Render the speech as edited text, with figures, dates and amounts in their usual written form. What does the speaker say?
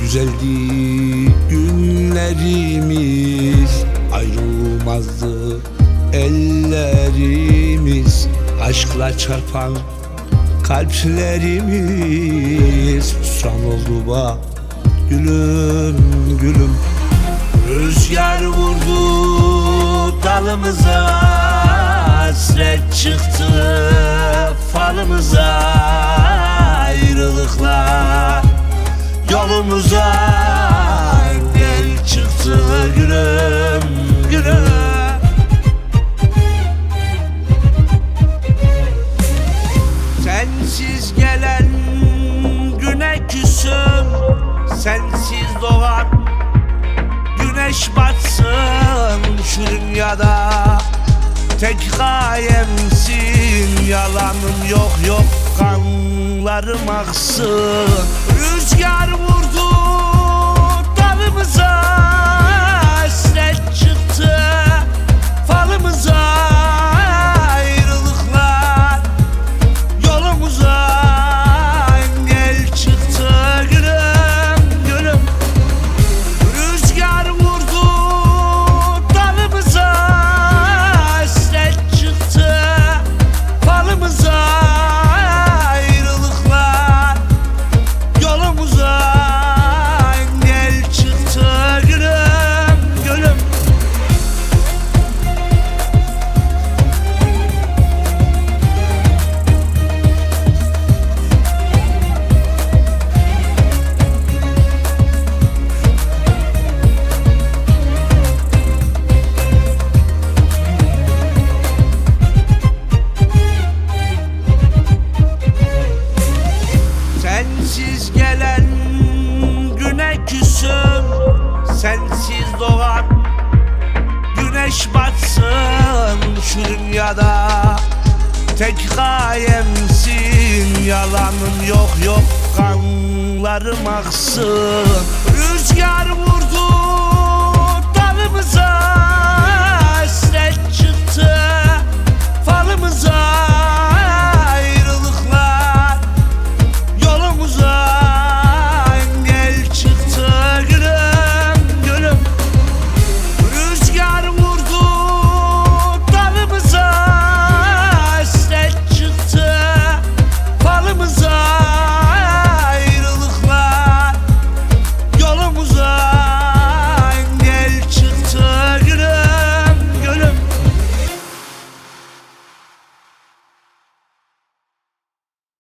Güzeldi günlerimiz, ayrılmazdı ellerimiz. Aşkla çarpan kalplerimiz hüsran oldu bak gülüm gülüm. Rüzgar vurdu dalımıza, hasret çıktı falımıza. Ayrılıklar yolumuza, gel çıktı gülüm gülüm. Sensiz gelen güne küsüm, sensiz doğan güneş batsın şu dünyada. Tek gayemsin, yalanım yok yok, kanlarım aksın. Rüzgar vurdu dalımıza, hasret çıktı falımıza. Ayrılıklar yolumuza, engel çıktı gülüm gülüm. Rüzgar vurdu dalımıza, hasret çıktı falımıza. Ayrılıklar yolumuza, engel çıktı gülüm gülüm. Sensiz gelen güne küsüm, sensiz doğan güneş batsın şu dünyada. Tek gayemsin, yalanım yok yok, kanlarım aksın. Rüzgar vurdu